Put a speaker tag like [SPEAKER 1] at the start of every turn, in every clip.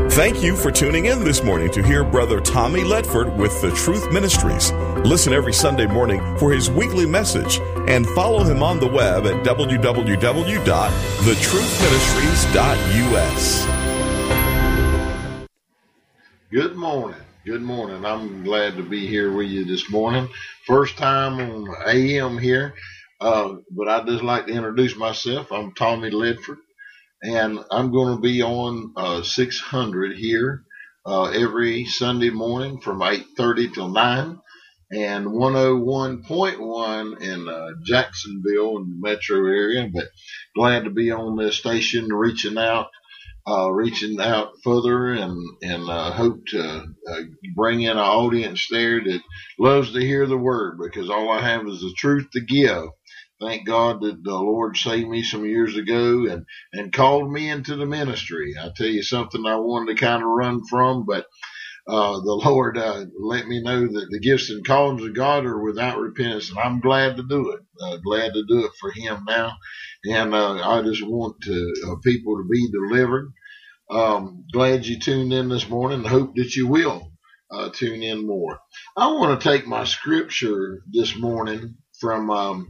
[SPEAKER 1] Thank you for tuning in this morning to hear Brother Tommy Ledford with The Truth Ministries. Listen every Sunday morning for his weekly message and follow him on the web at www.thetruthministries.us.
[SPEAKER 2] Good morning. Good morning. I'm glad to be here with you this morning. First time on AM here, but I'd just like to introduce myself. I'm Tommy Ledford. And I'm going to be on 600 here every Sunday morning from 8:30 till 9, and 101.1 in Jacksonville in the metro area. But glad to be on this station, reaching out further, and hope to bring in an audience there that loves to hear the word, because all I have is the truth to give. Thank God that the Lord saved me some years ago and called me into the ministry. I tell you something I wanted to kind of run from, but the Lord let me know that the gifts and callings of God are without repentance, and I'm glad to do it. Glad to do it for Him now, and I just want people to be delivered. Glad you tuned in this morning. Hope that you will tune in more. I want to take my scripture this morning from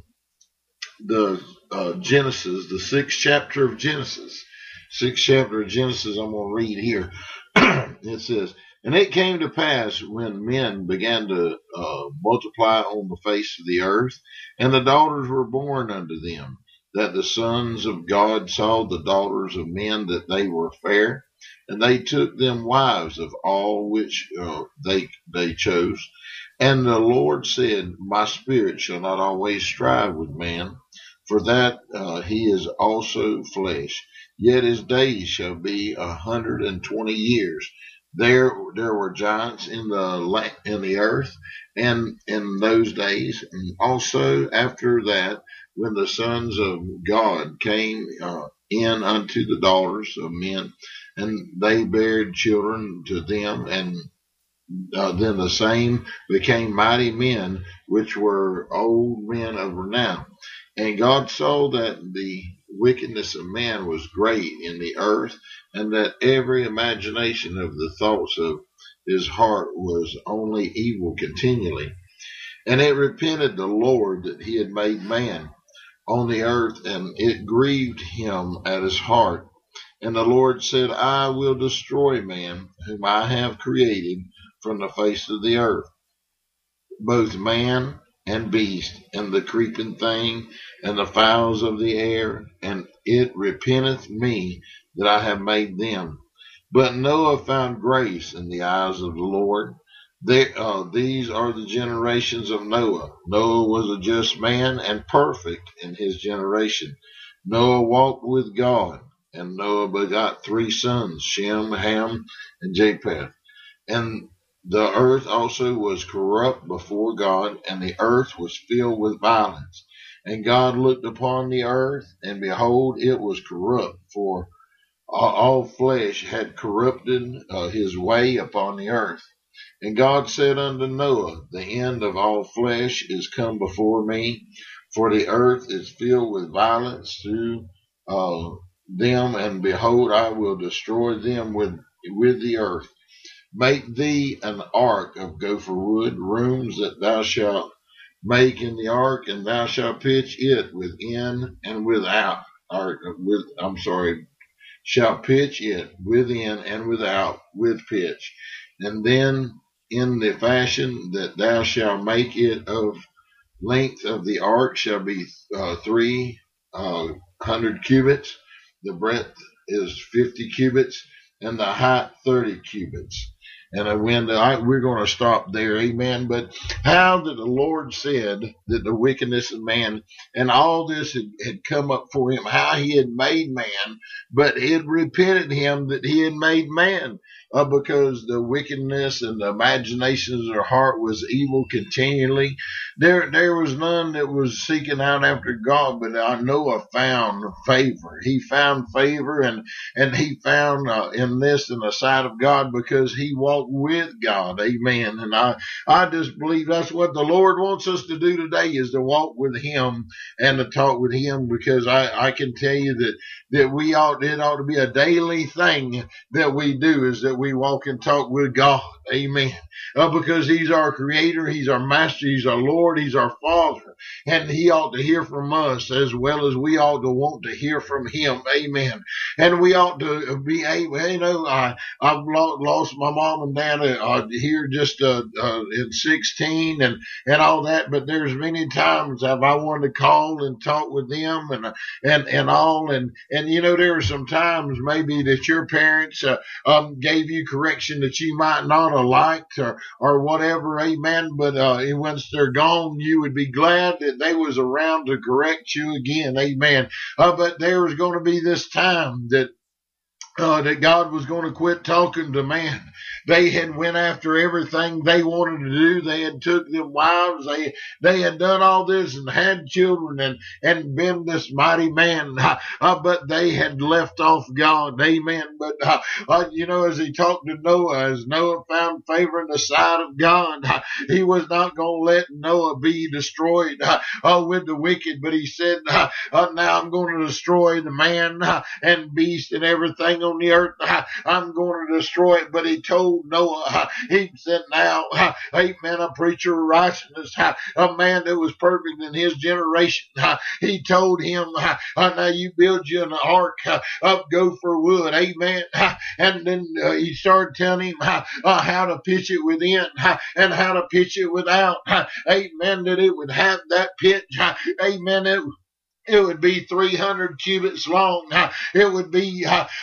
[SPEAKER 2] the Genesis, the 6th chapter of Genesis. 6th chapter of Genesis, I'm going to read here. It says, "And it came to pass when men began to multiply on the face of the earth, and the daughters were born unto them, that the sons of God saw the daughters of men that they were fair, and they took them wives of all which they chose. And the Lord said, My spirit shall not always strive with man, for that he is also flesh. Yet his days shall be 120 years. There were giants in the earth, and in those days, and also after that, when the sons of God came in unto the daughters of men, and they bare children to them, and then the same became mighty men, which were old men of renown. And God saw that the wickedness of man was great in the earth, and that every imagination of the thoughts of his heart was only evil continually. And it repented the Lord that he had made man on the earth, and it grieved him at his heart. And the Lord said, I will destroy man, whom I have created from the face of the earth, both man and beast, and the creeping thing, and the fowls of the air, and it repenteth me that I have made them. But Noah found grace in the eyes of the Lord. These are the generations of Noah. Noah was a just man and perfect in his generation. Noah walked with God, and Noah begot 3 sons, Shem, Ham, and Japheth. And the earth also was corrupt before God, and the earth was filled with violence. And God looked upon the earth, and behold, it was corrupt, for all flesh had corrupted his way upon the earth. And God said unto Noah, The end of all flesh is come before me, for the earth is filled with violence through them, and behold, I will destroy them with the earth. Make thee an ark of gopher wood, rooms that thou shalt make in the ark, and thou shalt pitch it within and without. Shalt pitch it within and without with pitch. And then in the fashion that thou shalt make it of length of the ark shall be 300 cubits. The breadth is 50 cubits, and the height 30 cubits. And we're going to stop there, amen. But how that the Lord said that the wickedness of man and all this had come up for him, how he had made man, but it repented him that he had made man, because the wickedness and the imaginations of their heart was evil continually. There was none that was seeking out after God, but Noah found favor. He found favor, and he found in the sight of God, because he walked walk with God. Amen. And I just believe that's what the Lord wants us to do today, is to walk with him and to talk with him, because I can tell you that it ought to be a daily thing that we do, is that we walk and talk with God. Amen. Because he's our creator, he's our master, he's our Lord, he's our Father, and he ought to hear from us as well as we ought to want to hear from him. Amen. And we ought to be able, I've lost my mom and dad here just in 16 and all that, but there's many times have I wanted to call and talk with them and all, and there are some times maybe that your parents gave you correction that you might not have liked or whatever. Amen. But once they're gone, you would be glad that they was around to correct you again. Amen. But there was going to be this time that God was going to quit talking to man. They had went after everything they wanted to do. They had took them wives. They had done all this and had children and been this mighty man. But they had left off God. Amen. But, as he talked to Noah, as Noah found favor in the sight of God, he was not going to let Noah be destroyed with the wicked. But he said, now I'm going to destroy the man and beast and everything on the earth. I'm going to destroy it. But he told Noah, he said, now, amen, a preacher of righteousness, a man that was perfect in his generation, he told him, now you build you an ark of gopher wood, amen, and then he started telling him how to pitch it within and how to pitch it without, amen, that it would have that pitch, amen, it would be 300 cubits long. It would be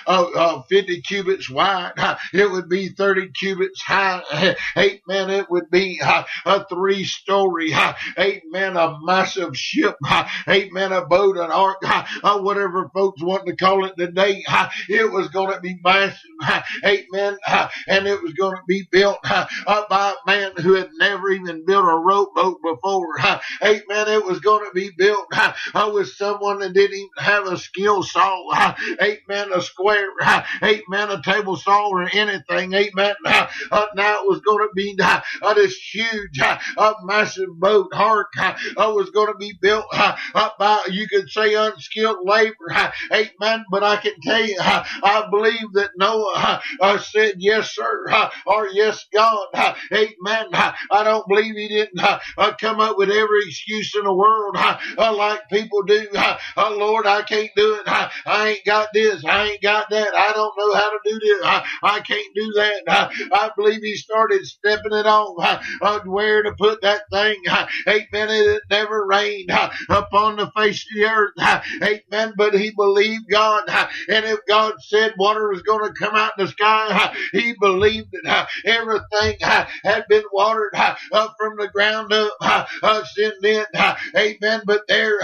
[SPEAKER 2] 50 cubits wide. It would be 30 cubits high. Amen. It would be a 3-story. Amen. A massive ship. Amen. A boat, an ark, whatever folks want to call it today. It was going to be massive. Amen. And it was going to be built by a man who had never even built a rowboat before. Amen. It was going to be built with someone that didn't even have a skill saw, amen, a square, amen, a table saw or anything, amen. Now it was going to be this huge, massive boat, ark, was going to be built by, you could say, unskilled labor, amen. But I can tell you, I believe that Noah said yes, sir, or yes, God, amen. I don't believe he didn't come up with every excuse in the world like people do. Lord, I can't do it. I ain't got this. I ain't got that. I don't know how to do this. I can't do that. I believe he started stepping it on where to put that thing. Amen. It never rained upon the face of the earth. Amen. But he believed God. And if God said water was going to come out the sky, he believed it. Everything had been watered from the ground up since then. Amen. But there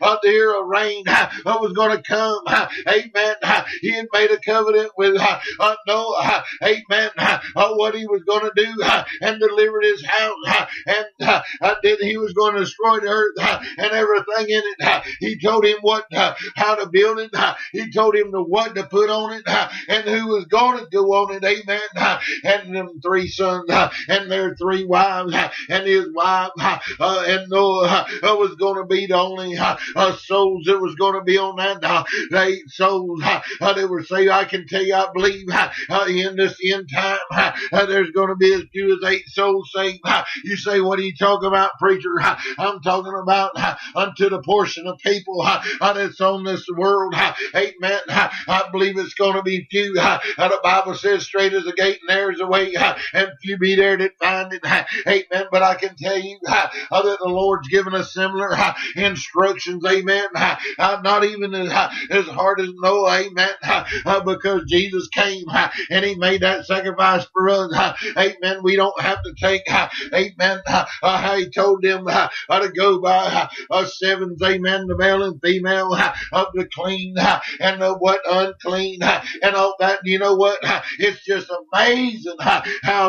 [SPEAKER 2] a rain was going to come. Amen. He had made a covenant with Noah. Amen. What he was going to do and delivered his house. And then he was going to destroy the earth and everything in it. He told him how to build it. He told him what to put on it and who was going to go on it. Amen. And them 3 sons and their 3 wives and his wife and Noah was going to be the only souls that was going to be on that. The 8 souls they were saved. I can tell you, I believe in this end time there's going to be as few as 8 souls saved. You say, what are you talking about, preacher? I'm talking about unto the portion of people that's on this world. Amen. I believe it's going to be few. The Bible says straight as a gate and there's a way, and few be there that find it. Amen. But I can tell you that the Lord's given us similar instructions. Amen. Not even as hard as Noah. Amen. Because Jesus came and he made that sacrifice for us. Amen. We don't have to take, amen, how he told them to go by 7s, amen, the male and female, of the clean and the what unclean and all that. You know what? It's just amazing how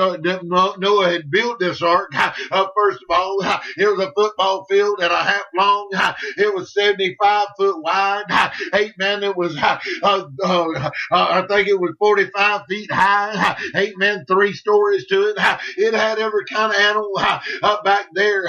[SPEAKER 2] Noah had built this ark. First of all, it was a football field and a half long. long. It was 75 foot wide. Amen. It was, I think it was 45 feet high. Amen. 3 stories to it. It had every kind of animal back there.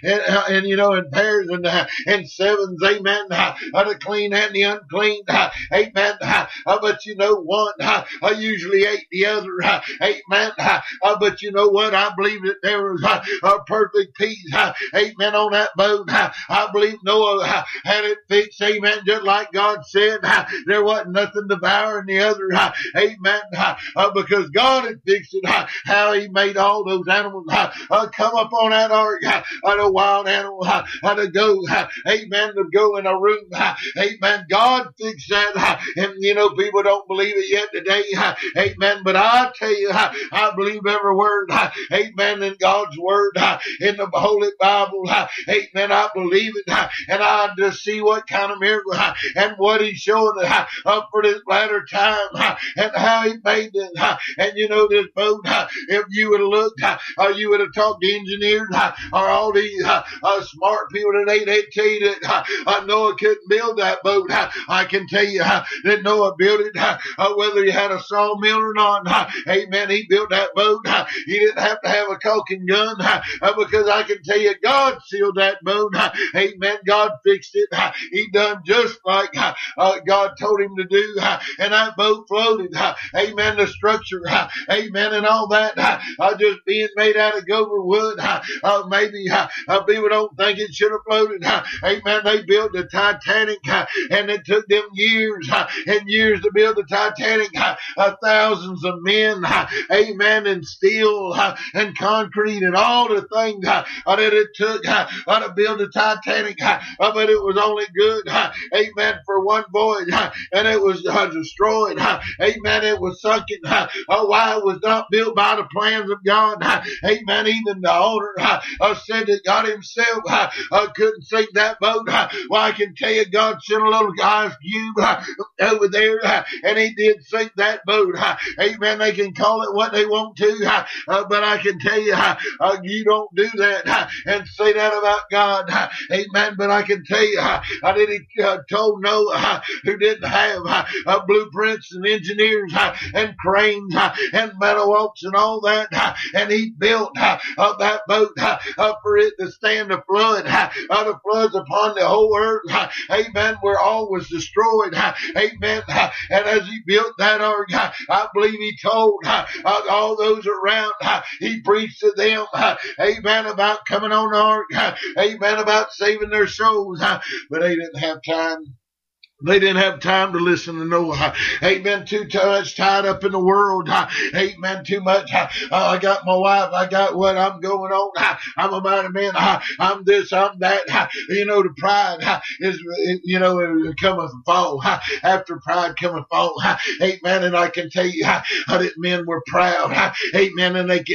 [SPEAKER 2] And you know, in pairs and sevens. Amen. The clean and the unclean. Amen. But you know what? I usually ate the other. Amen. But you know what? I believe that there was a perfect peace. Amen. On that boat. I believe Noah had it fixed. Amen. Just like God said, there wasn't nothing devouring the other. Amen. Because God had fixed it. How he made all those animals come up on that ark. The wild animal to go. Amen. To go in a room. Amen. God fixed that. And you know, people don't believe it yet today. Amen. But I tell you, I believe every word. Amen. In God's word. In the Holy Bible. Amen. I believe it. And I just see what kind of miracle and what he's showing for this latter time and how he made it. And you know, this boat, if you would have looked, you would have talked to engineers or all these smart people today, they'd tell you that Noah couldn't build that boat. I can tell you that Noah built it whether he had a sawmill or not. Amen. He built that boat. He didn't have to have a caulking gun because I can tell you God sealed that boat. Amen. God fixed it. He done just like God told him to do. And that boat floated. Amen. The structure. Amen. And all that just being made out of gopher wood. Maybe people don't think it should have floated. Amen. They built the Titanic and it took them years and years to build the Titanic. Thousands of men. Amen. And steel and concrete and all the things that it took to build the Titanic. But it was only good. Amen. For one voyage. And it was destroyed. Amen. It was sunken. Why it was not built by the plans of God. Amen. Even the owner said that God himself couldn't sink that boat. Well, I can tell you, God sent a little ice cube over there, and he did sink that boat. Amen. They can call it what they want to, but I can tell you, you don't do that and say that about God. Amen. But I can tell you, that he told Noah, who didn't have blueprints and engineers and cranes and metal walks and all that, and he built that boat for it to stand the flood. The floods upon the whole earth. Amen. Where all was destroyed. Amen. And as he built that ark, I believe he told all those around, he preached to them, amen, about coming on the ark, amen, about saving their souls, but they didn't have time. They didn't have time to listen to Noah. Amen. Too much tied up in the world. Amen. Too much. I got my wife. I got what I'm going on. I'm about a man. I'm this. I'm that. You know, the pride is, you know, it cometh fall. After pride cometh fall. Amen. And I can tell you that men were proud. Amen. And they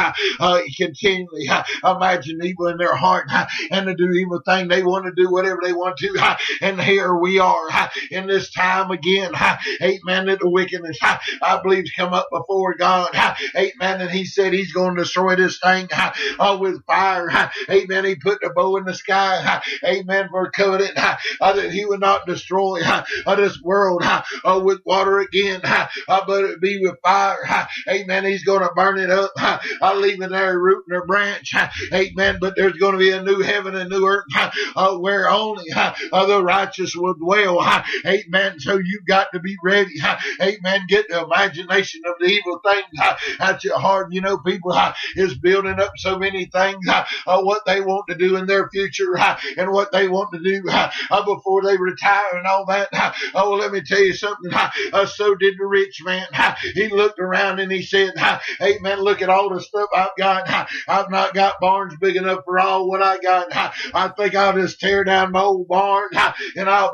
[SPEAKER 2] continually imagine evil in their heart and to do evil thing. They want to do whatever they want to. And here we are. In this time again, amen, that the wickedness, I believe, come up before God, amen, and he said he's going to destroy this thing with fire, amen. He put the bow in the sky, amen, for a covenant that he would not destroy this world with water again, but it be with fire, amen. He's going to burn it up, leaving every root and a branch, amen, but there's going to be a new heaven and new earth where only the righteous will dwell. Amen. So you got to be ready. Amen. Get the imagination of the evil things at your heart. You know, people is building up so many things, what they want to do in their future and what they want to do before they retire and all that. Oh, let me tell you something. So did the rich man. He looked around and he said, amen, look at all the stuff I've got. I've not got barns big enough for all what I got. I think I'll just tear down my old barn and I'll build me some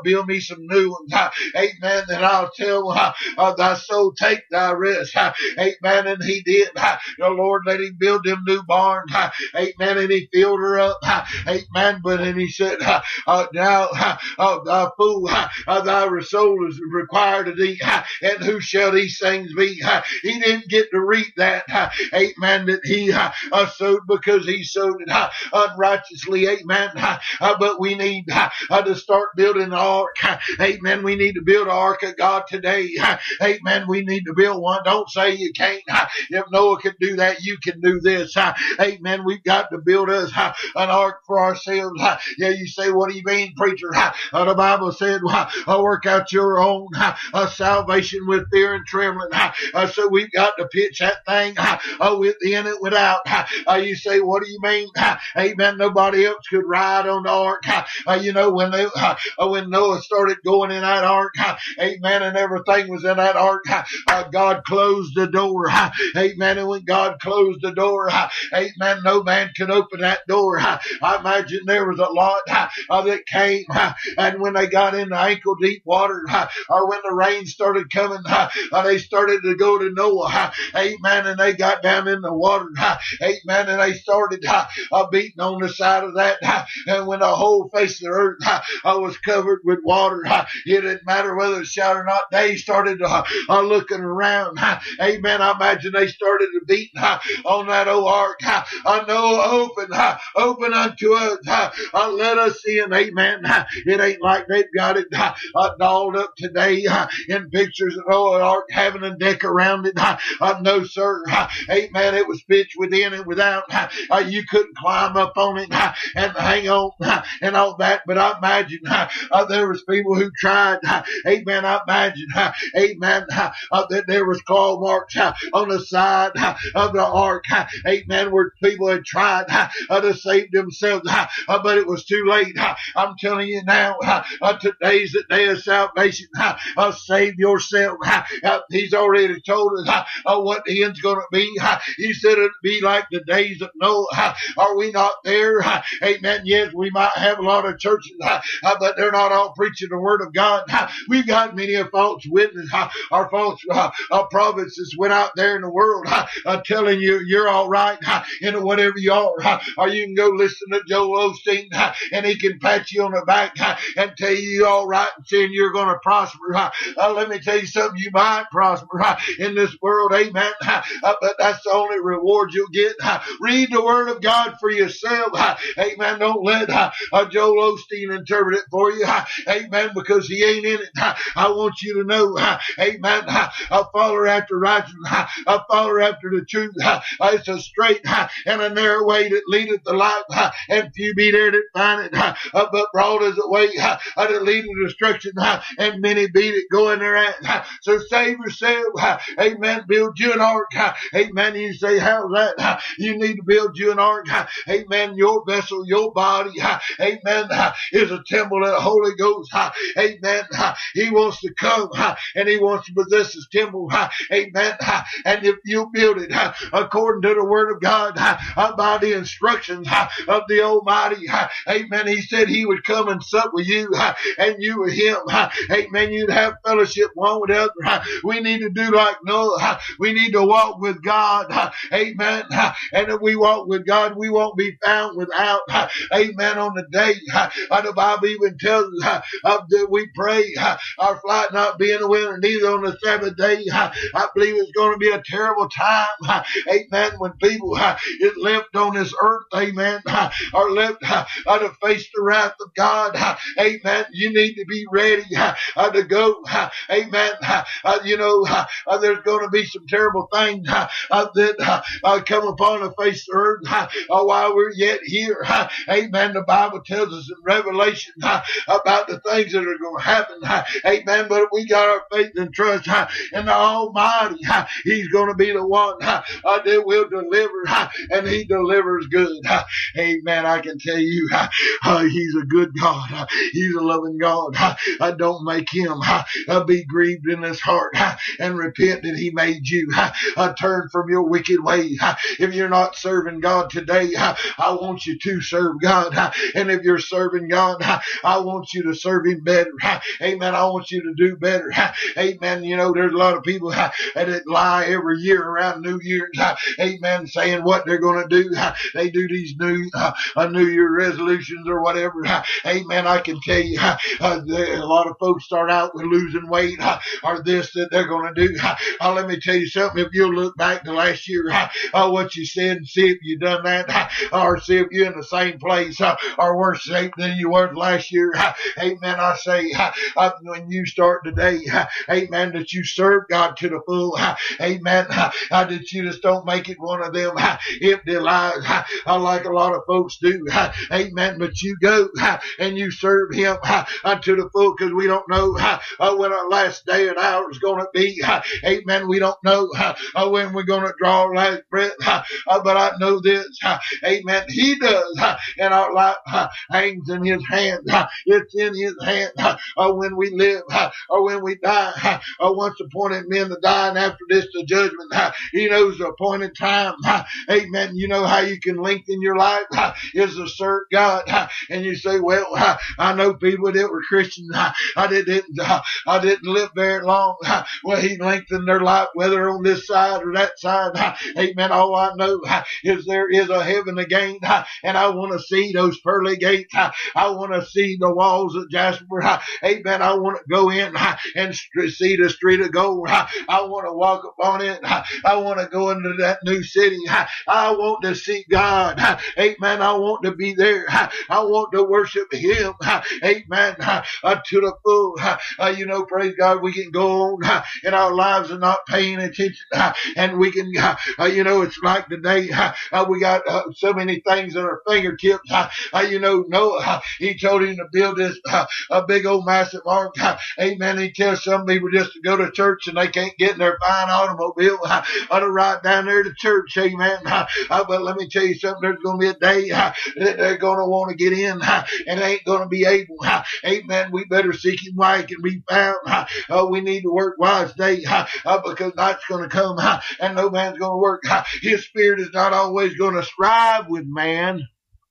[SPEAKER 2] some new ones. Amen. And I'll tell thy soul, take thy rest. Amen. And he did. The Lord let him build them new barns. Amen. And he filled her up. Amen. But then he said, now, thy fool, thy soul is required of thee. And who shall these things be? He didn't get to read that. Amen. That he sowed because he sowed it unrighteously. Amen. But we need to start building the ark. Amen. We need to build an ark of God today. Amen. We need to build one. Don't say you can't. If Noah could do that, you can do this. Amen. We've got to build us an ark for ourselves. Yeah, you say, what do you mean, preacher? The Bible said, work out your own salvation with fear and trembling. So we've got to pitch that thing within it without. You say, what do you mean? Amen. Nobody else could ride on the ark. When Noah started going in that ark, amen, and everything was in that ark, God closed the door. Amen. And when God closed the door, amen, no man could open that door. I imagine there was a lot that came, and when they got in the ankle deep water, or when the rain started coming, they started to go to Noah. Amen. And they got down in the water. Amen. And they started beating on the side of that. And when the whole face of the earth was covered with water, it didn't matter whether it shot or not. They started looking around. Amen. I imagine they started to beat on that old ark. Noah, open unto us. Let us in. Amen. It ain't like they've got it dolled up today in pictures of Noah ark having a deck around it. No, sir. Amen. It was pitched within and without. You couldn't climb up on it and hang on and all that. But I imagine there was people who tried. Amen. I imagine, amen, that there was claw marks on the side of the ark. Amen. Where people had tried to save themselves, but it was too late. I'm telling you now, today's the day of salvation. Save yourself. He's already told us what the end's going to be. He said it'd be like the days of Noah. Are we not there? Amen. Yes, we might have a lot of churches, but they're not all preaching the word of God. We've got many a false witness, our false prophets that's went out there in the world telling you you're all right in whatever you are. Or you can go listen to Joel Osteen and he can pat you on the back and tell you're all right and saying you're going to prosper. Let me tell you something, you might prosper in this world. Amen. But that's the only reward you'll get. Read the word of God for yourself. Amen. Don't let Joel Osteen interpret it for you. Amen. Because he ain't in it. I want you to know, amen, I follow after righteousness. I follow after the truth. It's a straight and a narrow way that leadeth to life, and few be there that find it. But broad is the way that leadeth to destruction, and many be that go in thereat. So save yourself. Amen. Build you an ark. Amen. You say, how's that? You need to build you an ark. Amen. Your vessel, your body, amen, is a temple of the Holy Ghost. Amen. He wants to come and he wants to possess his temple. Amen. And if you build it according to the word of God, by the instructions of the Almighty, amen, he said he would come and sup with you and you with him. Amen. You'd have fellowship one with the other. We need to do like Noah. We need to walk with God. Amen. And if we walk with God, we won't be found without. Amen. On the day, the Bible even tells us that we pray our flight not be in the winter, neither on the Sabbath day. I believe it's going to be a terrible time. Amen. When people is left on this earth, amen, are left to face the wrath of God. Amen. You need to be ready to go. Amen. There's going to be some terrible things that come upon the face of the earth while we're yet here. Amen. The Bible tells us in Revelation about the things that are going to happen. Amen. But if we got our faith and trust in the Almighty, he's going to be the one that will deliver, and he delivers good. Amen. I can tell you, he's a good God. He's a loving God. Don't make him be grieved in his heart and repent that he made you. Turn from your wicked ways. If you're not serving God today, I want you to serve God. And if you're serving God, I want you to serve him working better. Amen. I want you to do better. Amen. You know, there's a lot of people that lie every year around New Year's. Amen. Saying what they're going to do. They do these New Year resolutions or whatever. Amen. I can tell you, a lot of folks start out with losing weight or this that they're going to do. Let me tell you something. If you'll look back to last year, what you said and see if you done that, or see if you're in the same place or worse shape than you were last year. Amen. I say, when you start today, amen, that you serve God to the full. Amen. That you just don't make it one of them empty lives like a lot of folks do. Amen. But you go and you serve Him to the full, because we don't know when our last day and hour is going to be. Amen. We don't know when we're going to draw our last breath. But I know this. Amen. He does. And our life hangs in His hand. It's in His hand when we live or when we die. Once appointed men to die, and after this the judgment. He knows the appointed time. Amen. You know how you can lengthen your life is to serve God. And you say, well, I know people that were Christians. I didn't live very long. Well, He lengthened their life, whether on this side or that side. Amen. All I know is there is a heaven to gain, and I want to see those pearly gates. I want to see the walls of Jasper. Amen. I want to go in and see the street of gold. I want to walk upon it. I want to go into that new city. I want to see God. Amen. I want to be there. I want to worship Him. Amen. To the full. You know, praise God, we can go on in our lives and not paying attention. And we can, you know, it's like today, we got so many things at our fingertips. You know, Noah, he told him to build this a big old massive ark. Amen. He tells some people just to go to church and they can't get in their fine automobile to ride down there to church. Amen. But let me tell you something. There's going to be a day that they're going to want to get in and they ain't going to be able. Amen. We better seek Him while He can be found. We need to work while it's day because night's going to come and no man's going to work. His Spirit is not always going to strive with man.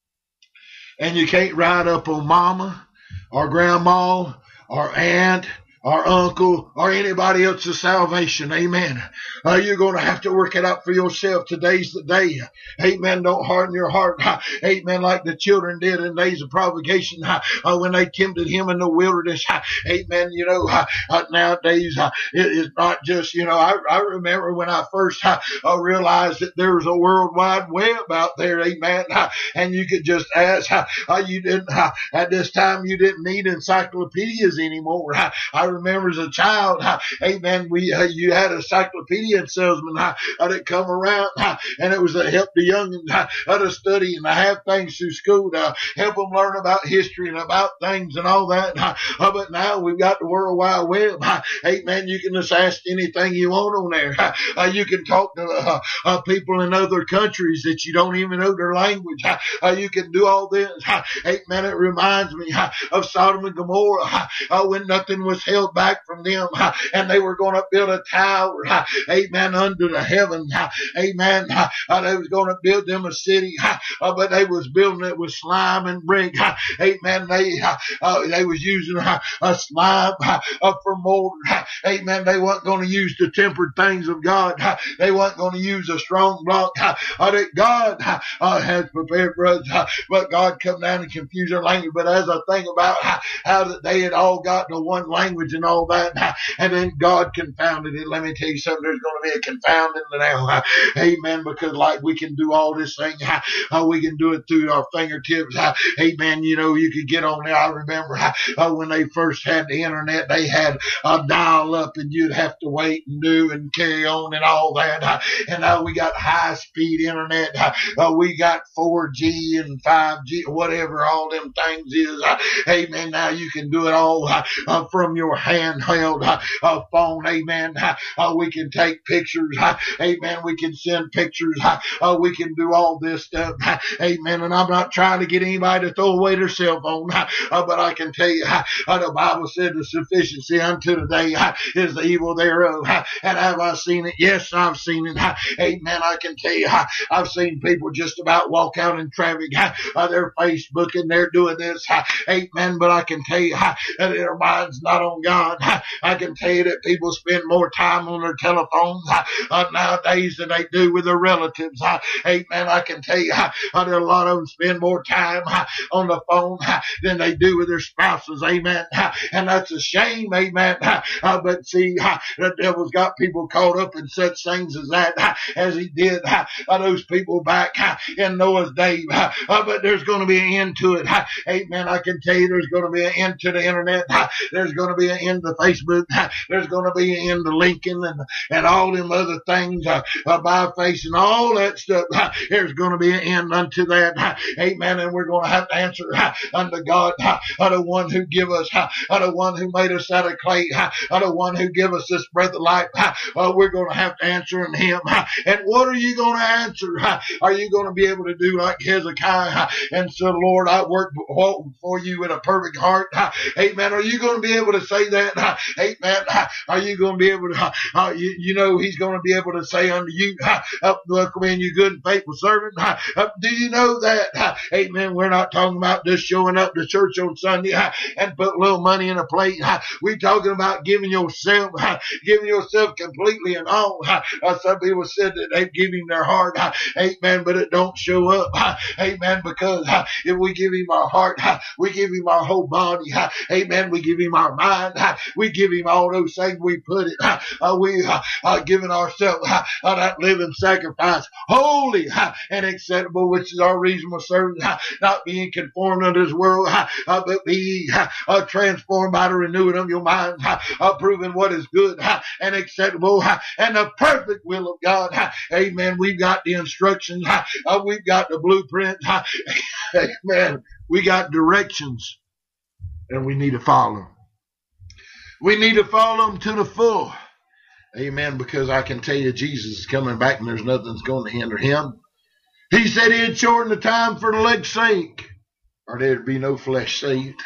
[SPEAKER 2] And you can't ride up on mama or grandma or aunt or uncle or anybody else's salvation. Amen. You're going to have to work it out for yourself. Today's the day. Amen. Don't harden your heart. Amen. Like the children did in days of provocation when they tempted Him in the wilderness. Amen. You know, nowadays it's not just, you know, I remember when I first realized that there was a World Wide Web out there. Amen. And you could just ask. You didn't at this time. You didn't need encyclopedias anymore. I remember as a child, amen, you had a encyclopedia salesman that come around, and it was to help the youngins to study and to have things through school to help them learn about history and about things and all that. But now we've got the World Wide Web. Amen. You can just ask anything you want on there. You can talk to people in other countries that you don't even know their language. You can do all this. Amen. It reminds me of Sodom and Gomorrah when nothing was held back from them, and they were going to build a tower, amen, under the heavens, amen. They was going to build them a city, but they was building it with slime and brick, amen. They was using a slime for mortar, amen. They weren't going to use the tempered things of God. They weren't going to use a strong block that God has prepared for us, but God come down and confuse their language. But as I think about how that they had all gotten to one language and all that, and then God confounded it. Let me tell you something, there's going to be a confounding now. Amen. Because like we can do all this thing, we can do it through our fingertips. Amen. You know, you could get on there. I remember when they first had the internet, they had a dial up and you'd have to wait and do and carry on and all that. And now we got high speed internet. We got 4G and 5G, whatever all them things is. Amen. Now you can do it all from your handheld phone, amen. We can take pictures, amen. We can send pictures, we can do all this stuff, amen. And I'm not trying to get anybody to throw away their cell phone, but I can tell you, the Bible said the sufficiency unto today is the evil thereof. And have I seen it? Yes, I've seen it, amen. I can tell you, I've seen people just about walk out in traffic, they're Facebooking, they're doing this, amen. But I can tell you that their mind's not on God. I can tell you that people spend more time on their telephones nowadays than they do with their relatives, amen. I can tell you that a lot of them spend more time on the phone than they do with their spouses, amen. And that's a shame, amen. But see, the devil's got people caught up in such things as that, as he did those people back in Noah's day. But there's going to be an end to it, amen. I can tell you there's going to be an end to the internet. There's going to be an end to Facebook. There's going to be an end to Lincoln and all them other things, by face and all that stuff. There's going to be an end unto that, amen. And we're going to have to answer unto God, the one who give us, the one who made us out of clay, the one who give us this breath of life. We're going to have to answer in him. And what are you going to answer? Are you going to be able to do like Hezekiah and say, Lord, I work for you with a perfect heart, amen? Are you going to be able to say that, amen? Are you going to be able to, you know, he's going to be able to say unto you, welcome in, you good and faithful servant. Do you know that, amen? We're not talking about just showing up to church on Sunday and put a little money in a plate. We're talking about giving yourself completely and all. Some people said that they give him their heart, amen, but it don't show up, amen, because if we give him our heart, we give him our whole body, amen, we give him our mind, we give him all those things, we put it, we giving ourselves that living sacrifice, holy and acceptable, which is our reasonable service, not being conformed unto this world, but be transformed by the renewing of your mind, proving what is good and acceptable and the perfect will of God, amen. We've got the instructions, we've got the blueprint, amen. We got directions, and we need to follow. We need to follow them to the full, amen, because I can tell you Jesus is coming back and there's nothing that's going to hinder him. He said he'd shorten the time for the elect's sake, or there'd be no flesh saved.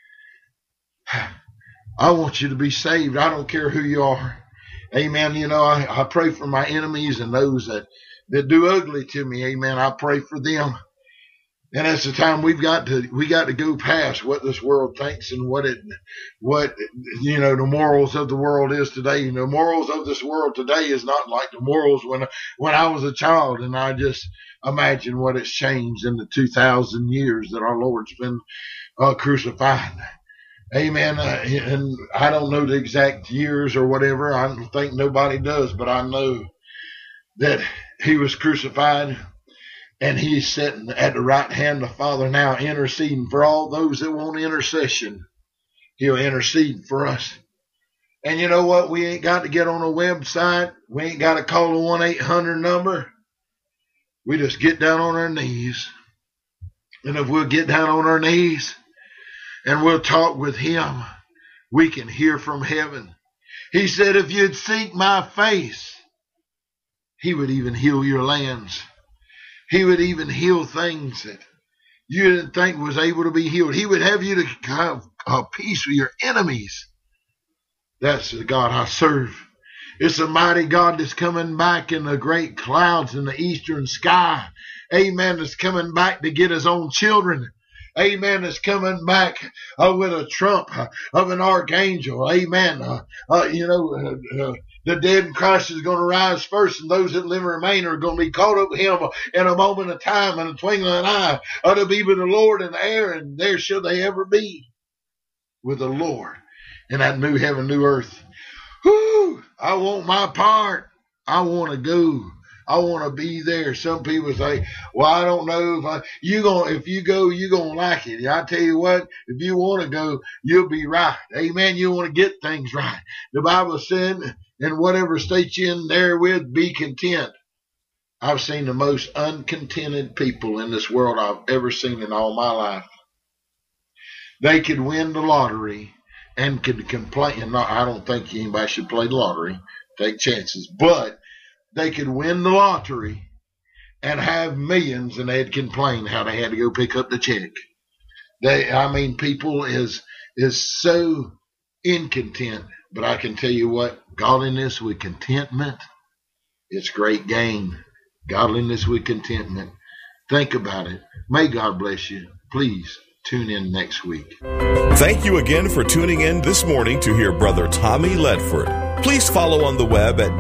[SPEAKER 2] I want you to be saved. I don't care who you are. Amen. You know, I pray for my enemies and those that do ugly to me. Amen. I pray for them. And it's the time we got to go past what this world thinks and what you know, the morals of the world is today. You know, morals of this world today is not like the morals when I was a child. And I just imagine what it's changed in the 2,000 years that our Lord's been crucified. Amen. And I don't know the exact years or whatever. I don't think nobody does, but I know that he was crucified and he's sitting at the right hand of the Father now, interceding for all those that want intercession. He'll intercede for us. And you know what? We ain't got to get on a website. We ain't got to call a 1-800 number. We just get down on our knees. And if we'll get down on our knees and we'll talk with him, we can hear from heaven. He said, if you'd seek my face, he would even heal your lands. He would even heal things that you didn't think was able to be healed. He would have you to have a peace with your enemies. That's the God I serve. It's a mighty God that's coming back in the great clouds in the eastern sky. Amen. That's coming back to get his own children. Amen. Is coming back with a trump of an archangel. Amen. The dead in Christ is going to rise first, and those that live and remain are going to be caught up with him in a moment of time, in a twinkling of an eye, to be with the Lord in the air, and there shall they ever be with the Lord in that new heaven, new earth. Whoo! I want my part. I want to go. I want to be there. Some people say, well, I don't know if you go, you're going to like it. I tell you what, if you want to go, you'll be right. Amen. You want to get things right. The Bible said, in whatever state you're in, therewith be content. I've seen the most uncontented people in this world I've ever seen in all my life. They could win the lottery and could complain. And I don't think anybody should play the lottery, take chances, but they could win the lottery and have millions, and they'd complain how they had to go pick up the check. People is so incontent, but I can tell you what, godliness with contentment, it's great gain. Godliness with contentment. Think about it. May God bless you. Please tune in next week.
[SPEAKER 1] Thank you again for tuning in this morning to hear Brother Tommy Ledford. Please follow on the web at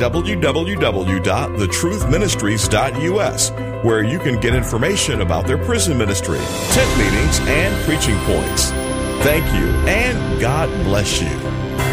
[SPEAKER 1] www.thetruthministries.us, where you can get information about their prison ministry, tent meetings, and preaching points. Thank you, and God bless you.